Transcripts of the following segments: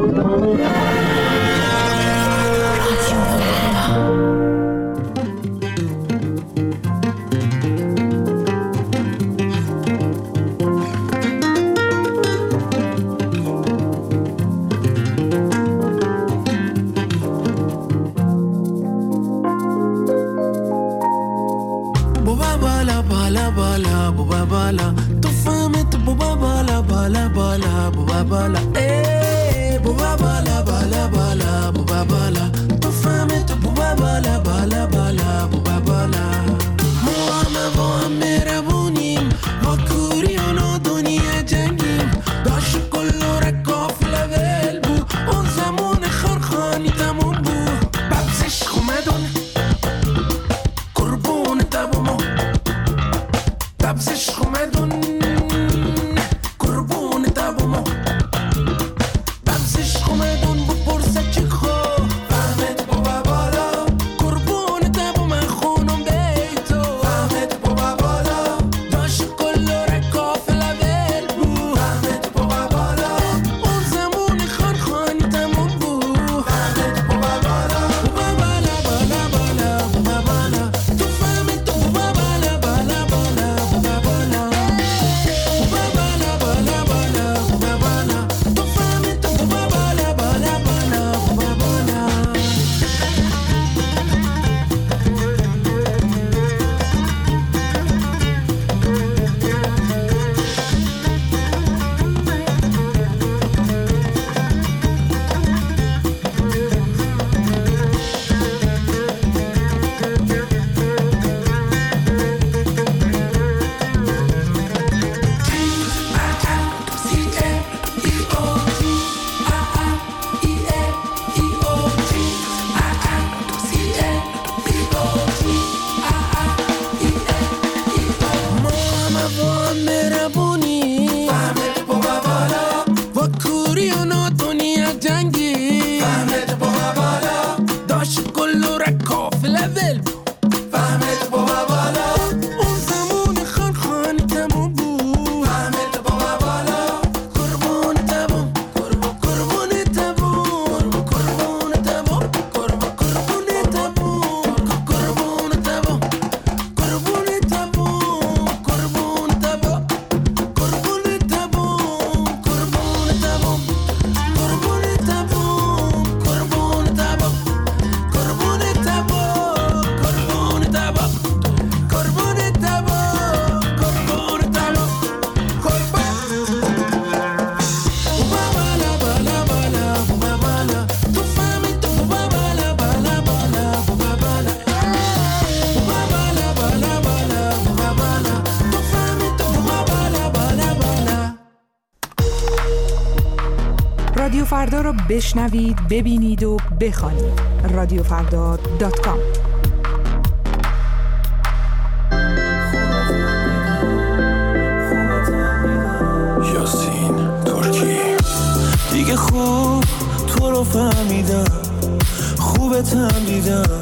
رادیو فردا رو بشنوید، ببینید و بخوانید. رادیوفردا.com. یاسین ترکی. دیگه خوب تو رو فهمیدم، خوبتم دیدم،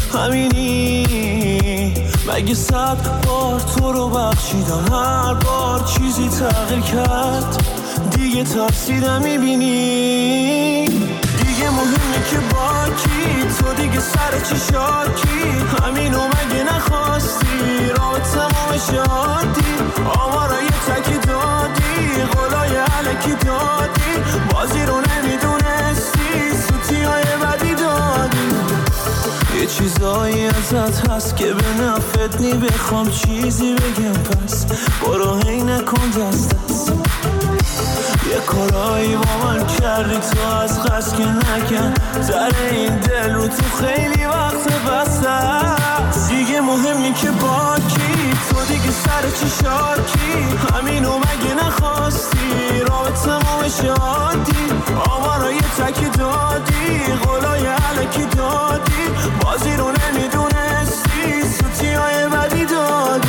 همینی. مگه 100 بار تو رو بخشیدم، هر بار چیزی تغییر کرد، دیگه ترسیدم میبینی. دیگه مهمه که با کی، تو دیگه سر چی شاکی، همینو مگه نخواستی، رابطمو شادی، آمارای تکی دادی، قولای علکی دادی، بازی رو نمیدونستی، سوتی های بدی دادی. یه چیزایی ازت هست که به نفت نی، بخوام چیزی بگم پس برو هی نکن دست دست. یه کارایی با من کردی تو از قصد که نکن، در این دل رو تو خیلی وقت بسته است. دیگه مهمی که با کی، تو دیگه سر چی شاکی، همینو مگه نخواستی، رابطمو شادی، آمارای تکی دادی، قولای علکی دادی، بازی رو نمیدونستی، سوتی های بدی دادی.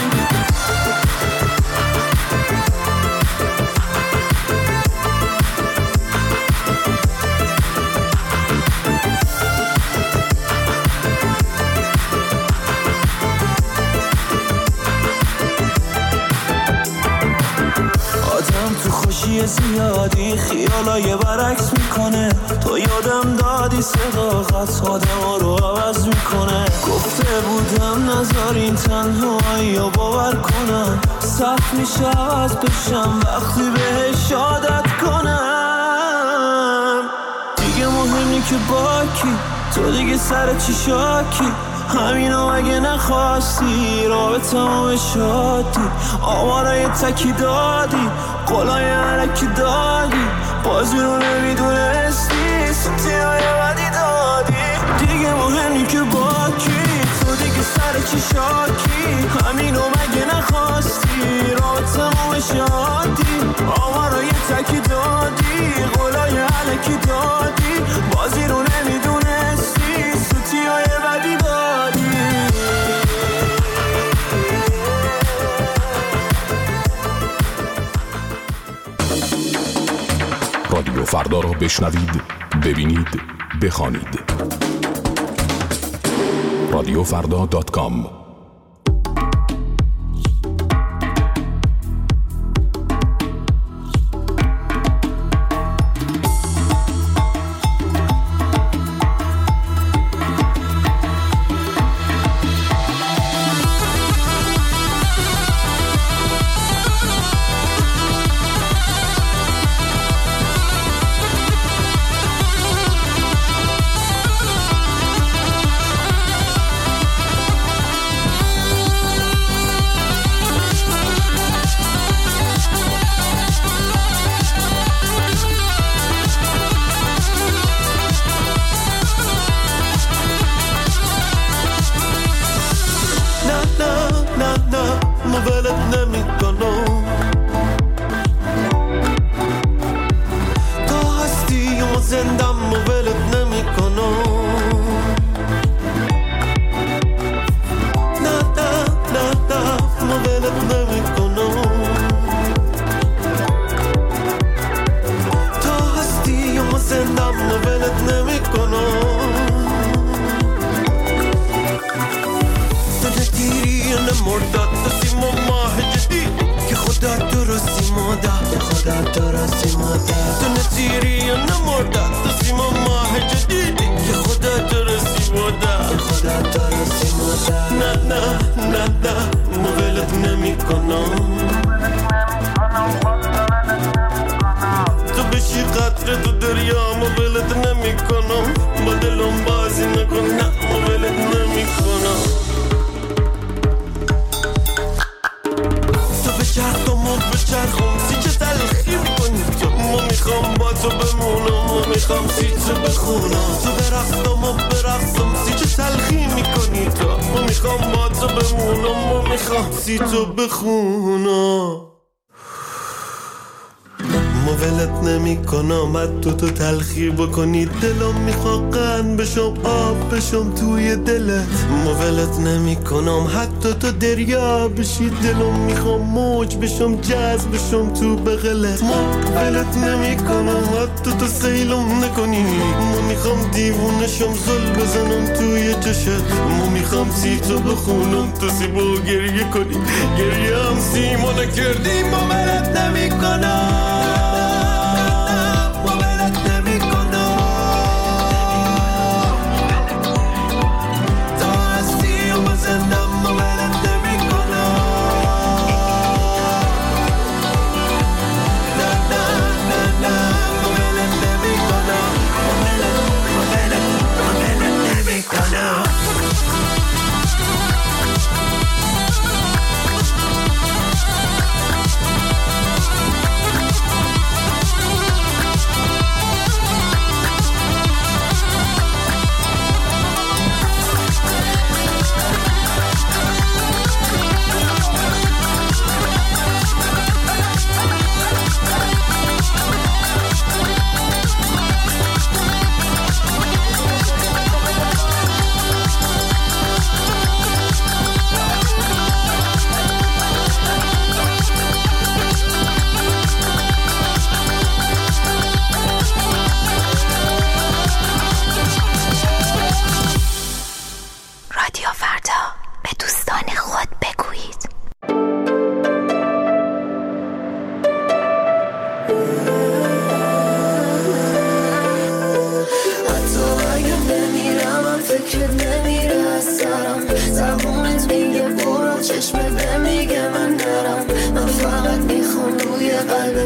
زیادی خیال حالا یه برعکس میکنه. تو یادم دادی صداقت آدم رو عوض میکنه. گفته بودم نذارین تنهایی رو باور کنم. سخت میشه عوض بشم وقتی بهش عادت کنم. دیگه مهمی که با کی، تو دیگه سر چی شاکی. همینو اگه نخواستی رابطه ما شادی. آوارای تکی دادی، قلای علکی دادی. بازی رو نمیدونستی، سوتیای بدی دادی. دیگه مهمی که با کی، تو دیگه سر چی شاکی. همینو مگه نخواستی رابطه ما شادی. آوارای تکی دادی، قلای علکی دادی. بازی رو نمیدونستی، سوتیای بدی دادی. رادیو فردا را بشنوید، ببینید، بخوانید. رادیوفردا.com. تو تلخی بکنی دلم میخواد قند بشم آب بشم توی دلت. مولت نمی کنم حتی تو دریا بشی. دلم میخوام موج بشم جذب بشم تو بغلت. مولت نمی کنم حتی تو سیلم نکنی. ما میخوام دیوونشم زل بزنم توی چشت. ما میخوام سیتو بخونم تو سیبو گریه کنی. گریه هم سیما نکردی. مولت نمی کنم.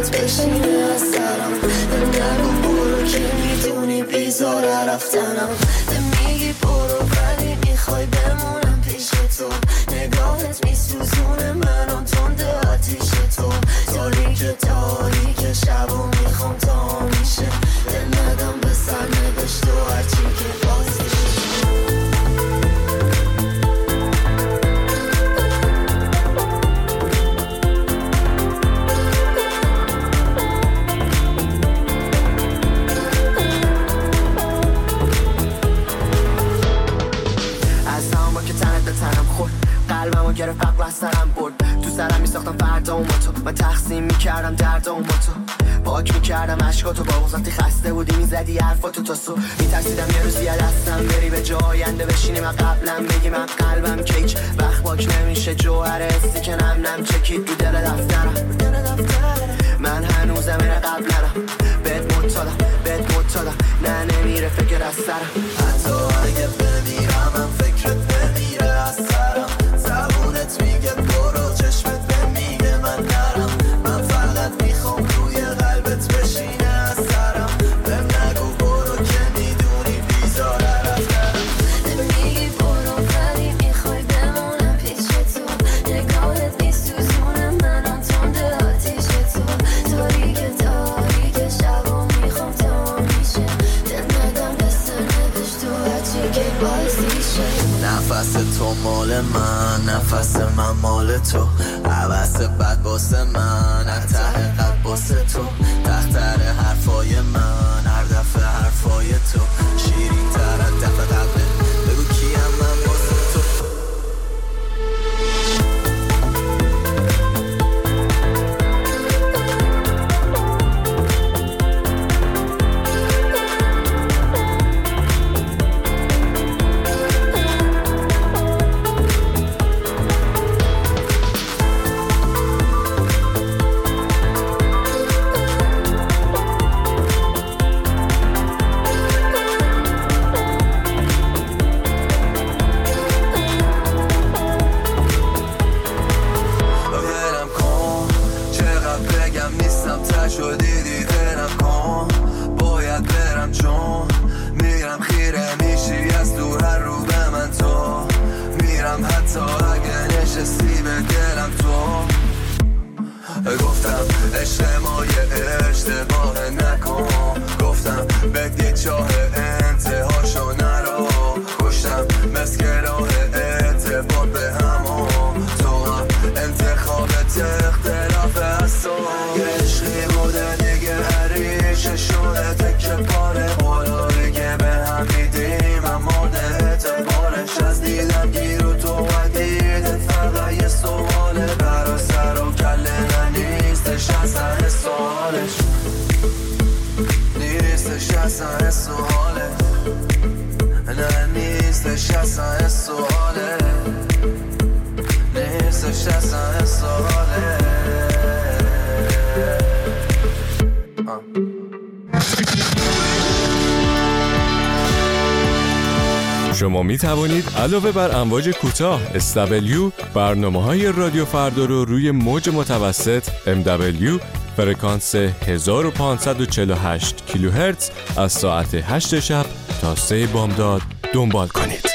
دلت بشینه از سرم. نگو برو که میدونی بیزاره رفتنم. میگی برو ولی میخوای بمونم پیش تو. نگاهت میسوزونه منم تنده آتیش تو. تاریک شبو میخوام تا میشه. دل ندم به سرنوشت و هرچی که بازی. قلبمو گرفت عقل از سرم برد. تو سرم میساختم فردا و تو. من تقسیم میکردم درد و تو. پاک میکردم عشقاتو با وقتی خسته بودی میزدی حرفاتو تا صبح. میترسیدم یه روزی دستم بری به جای آینده بشینی من قبلم بگی من قلبم کیک وقت پاک نمیشه جوهر حسی که نم چکید تو دل دفترم. من هنوزم این قبلم بهت مطالم نه نمیره فکر از سرم. حتی اگه بمیرم من فکرت نمیره از سرم. زبونت میگه برو چشمت بمیگه من نرم. من فقط میخوام روی قلبت بشینه از سرم. بهم نگو برو که میدونی بیزاره رفتنم. میگی برو ولی میخوای بمونم پیش تو. نگاهت میسوزونه منم تنده آتیش تو. تاریک شبو میخوام تا میشه. دل ندم به سرنوشت و هرچی که بازی شه. نفس تو مال من نفس من مال تو. عوض بد باسه من ته قد باسه تو. تختر حرفای من هر دفعه حرفای تو. شیرین تر از دفعه قلبه بگو کیم من باسه تو. شما می توانید علاوه بر امواج کوتاه SW برنامه‌های رادیو فردا رو روی موج متوسط MW فرکانس 1548 کیلوهرتز از ساعت 8 شب تا 3 بامداد دنبال کنید.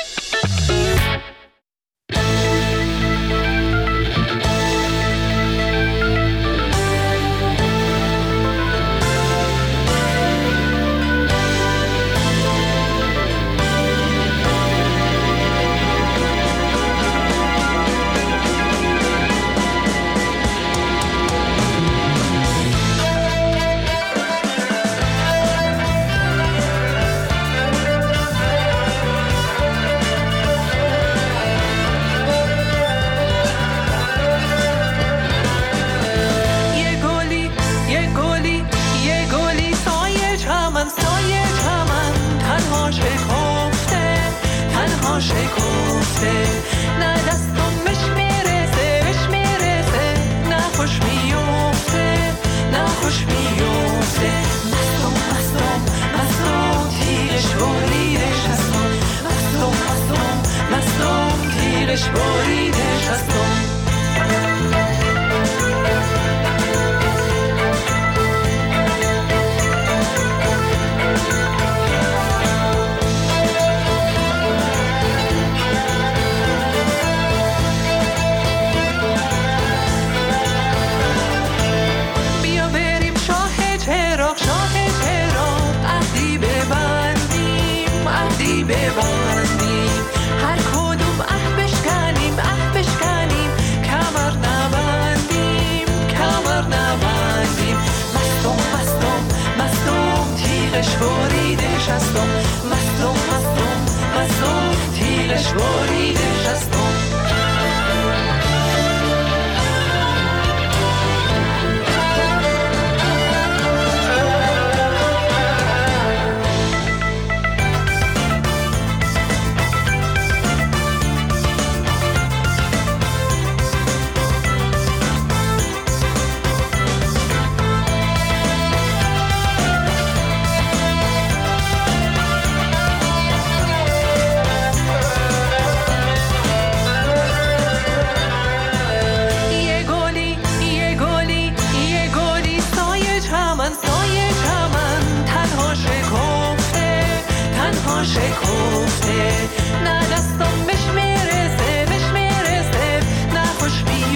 شکفته نه دستم بهش میرسه نه خوش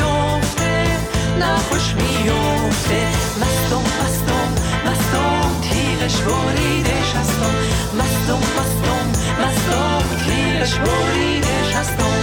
میفته مستم تیغش بریدش هستم مستم تیغش بریدش هستم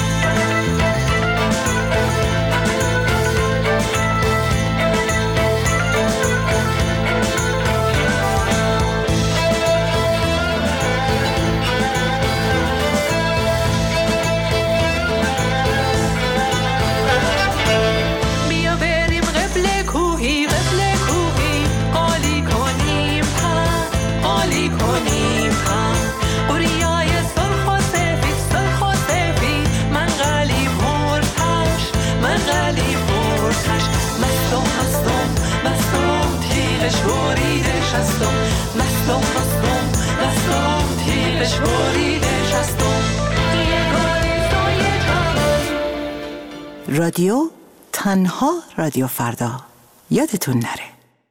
رادیو تنها رادیو فردا یادتون نره.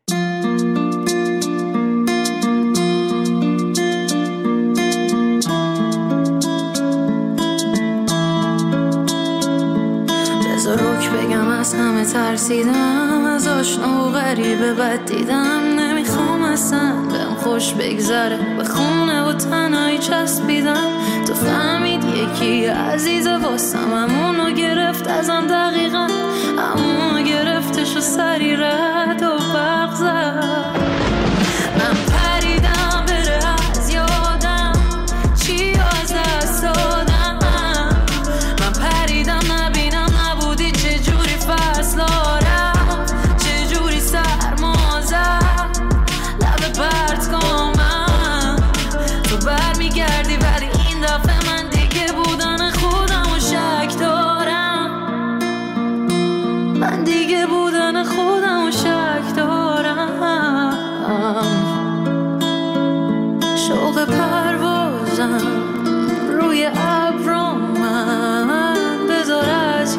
بذار روک بگم از همه ترسیدم از آشنا و غریبه بد دیدم نمیخوام اصلا بهم خوش بگذره به خونه و تنهایی چسبیدم تو فهمید یکی عزیز واسم همونو گرفت ازم دقیقا همونو گرفتش و سری رد و برق زد من پریدم بره از یادم چی از دست دادم من پریدم نبینم نبودی چجوری فصلا رفت چجوری سرما زد لب پرت کن من تو برمیگردی ولی این دفعه من دیگه بودن خودم و شک دارم من دیگه بودن خودم و شک دارم شوق پروازم روی ابرم من بذار از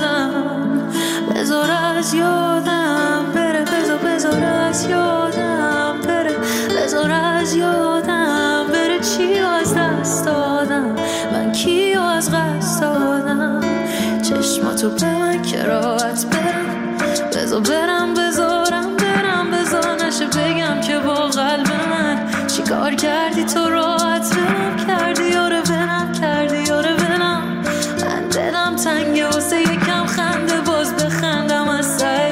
یادم بره بذار از یادم بره بذار از یادم بره چی از دست دادم من کی از قصد دادم چشماتو به من که راحت برم بذار نشه بگم که با قلب من چی کار کردی تو راحت برم کردی یاره برم من دلم تنگه واسه یکم خنده باز بخندم از ته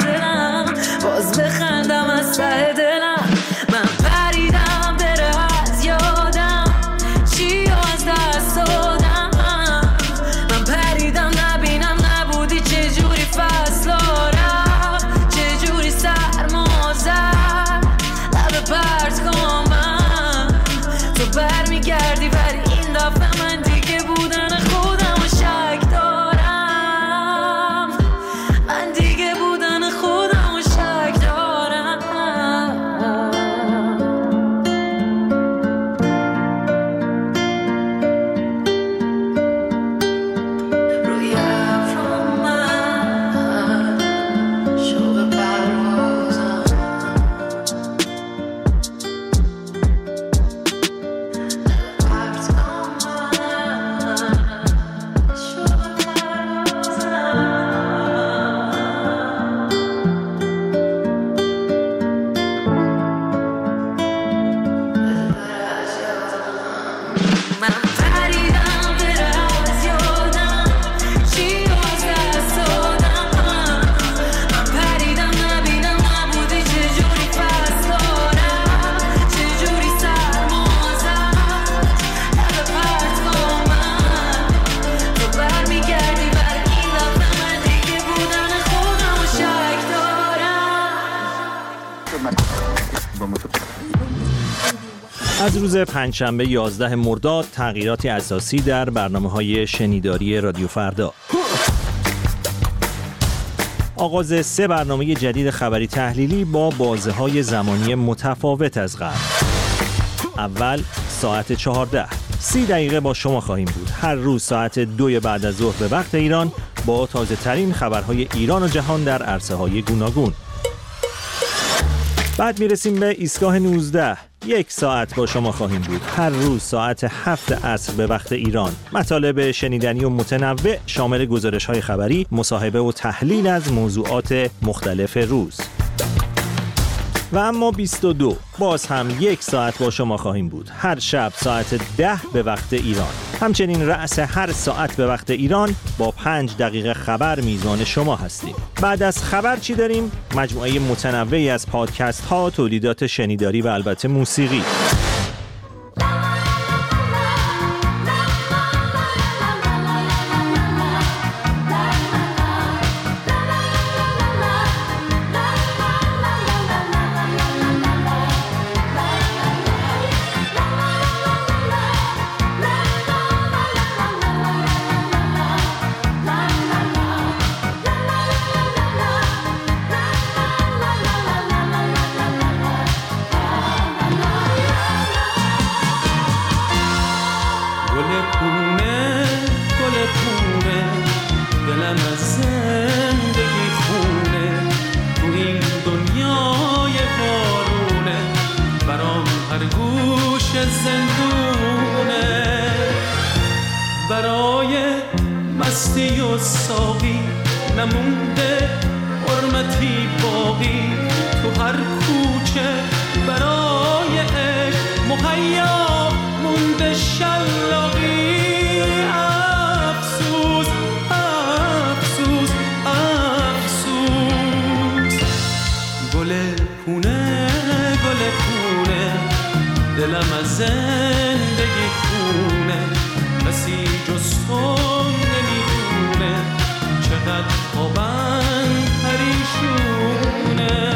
دلم من پریدم بره از یادم چی از دست دادم من پریدم نبینم نبودی چجوری فصلا رفت چجوری سرما زد لب پرت کن من تو برمیگردی ولی این دفعه من دیگه بودن خودم و شک دارم من دیگه بودن خودم و شک دارم روی ابرم من شوق پروازم پرت کن من شوق پروازم من پریدم بره از یادم چی از دست دادم من پریدم نبینم نبودی چجوری فصلا رفت چجوری سرما زد لب پرت کن من تو برمیگردی ولی این دفعه من دیگه بودن خودم و شک دارم از روز پنجشنبه 11 مرداد تغییراتی اساسی در برنامه‌های شنیداری رادیو فردا. آغاز 3 برنامه جدید خبری تحلیلی با بازه‌های زمانی متفاوت از قبل. اول ساعت 14 30 دقیقه با شما خواهیم بود. هر روز ساعت 2 بعد از ظهر به وقت ایران با تازه ترین خبرهای ایران و جهان در عرصه‌های گوناگون. بعد میرسیم به ایستگاه 19 1 ساعت با شما خواهیم بود. هر روز ساعت 7 عصر به وقت ایران. مطالب شنیدنی و متنوع شامل گزارش‌های خبری، مصاحبه و تحلیل از موضوعات مختلف روز. و اما 22 باز هم 1 ساعت با شما خواهیم بود. هر شب ساعت 10 به وقت ایران. همچنین رأس هر ساعت به وقت ایران با 5 دقیقه خبر میزان شما هستیم. بعد از خبر چی داریم؟ مجموعه متنوعی از پادکست ها، تولیدات شنیداری و البته موسیقی. برای مستی و ساقی نمونده حرمتی باقی تو هر کوچه برای عشق مهیا مونده شلاقی افسوس افسوس افسوس گل پونه دلم از زندگی خونه کسی جز تو نمیدونه چقدر خوابم پریشونه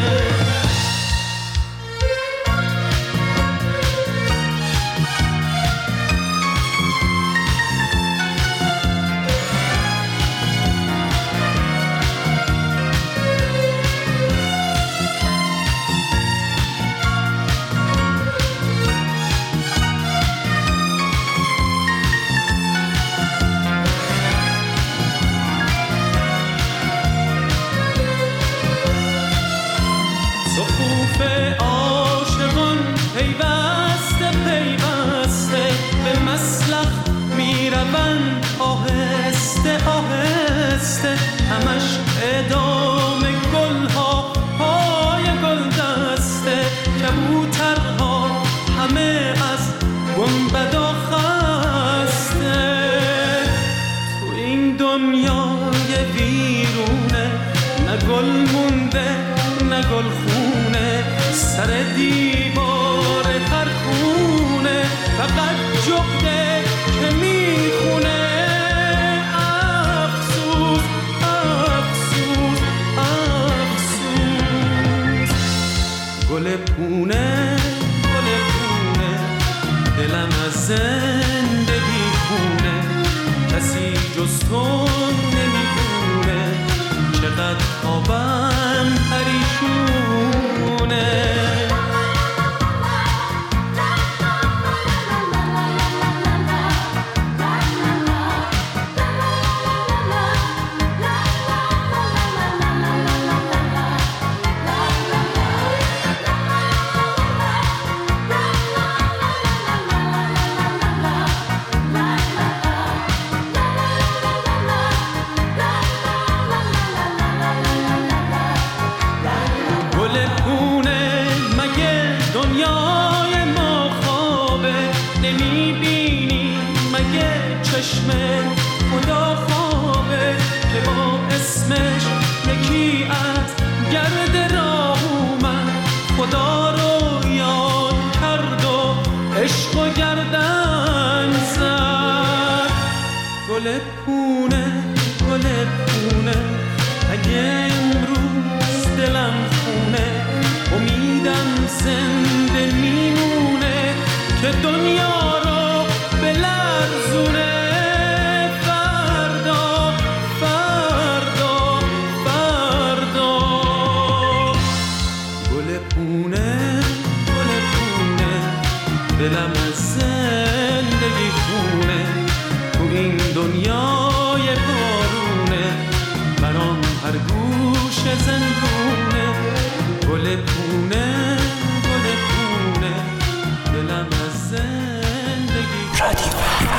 عاشقان پیوسته پیوسته به مسلخ میروند آهسته آهسته همش ادامه گلها پای گل دسته کبوترها همه از گنبدا خسته تو این دنیای ویرونه نه گل مونده نه گل خونه سر دیوار هر خونه فقط جغده که میخونه افسوس افسوس افسوس گل پونه دلم از زندگی خونه کسی جز تو نمیدونه چقدر خوابم پریشونه دنیای ما خوابه نمیبینی مگه چشم خدا خوابه که با اسمش یکی از گرد راه اومد خدا رو یاد کرد و عشق و گردن زد گل پونه اگه امروز دلم خونه امیدم زنده میمونه که دنیا رو بلرزونه فردا فردا فردا گل پونه دلم از زندگی خونه تو این دنیای بارونه برام هر گوش زندونه گل پونه زندگی. رادیو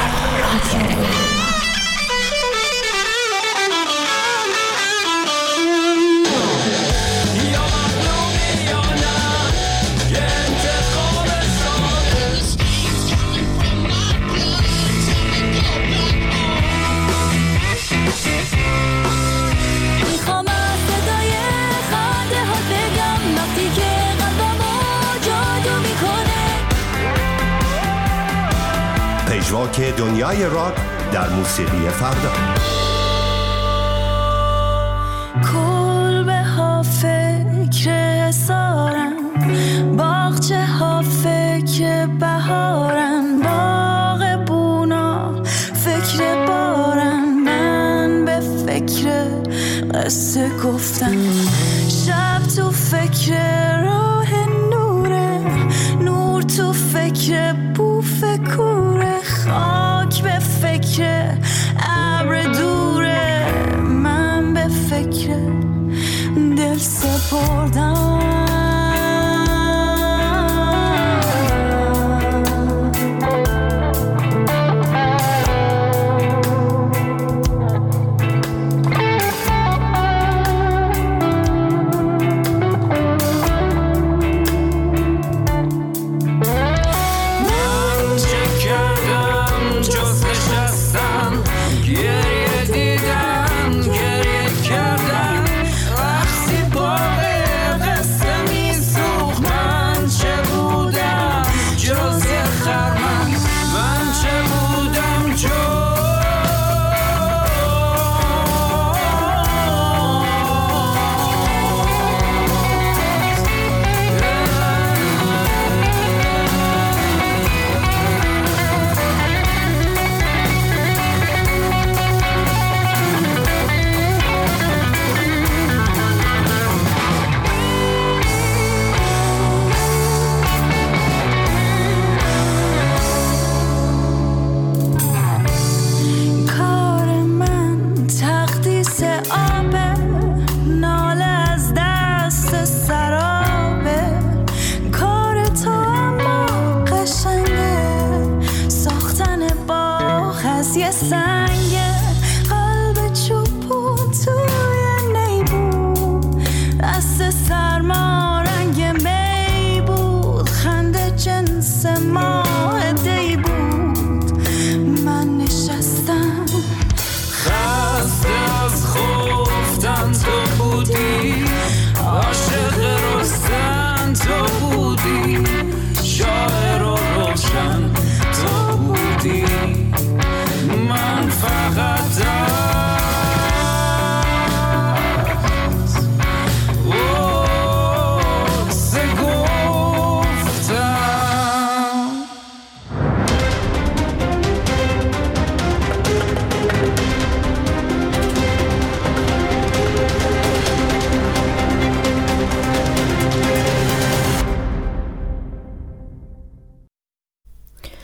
پژواک دنیای راک در موسیقی فردا. کلبه ها فکر حسارن، باغچه ها فکر بهارن، باغ بونا فکر بارن، من به فکر قصه گفتن، شب تو فکر راه نوره، نور تو فکر بوف کوره، خاک به فکر ابر دوره، من به فکر دل سپردم. خرم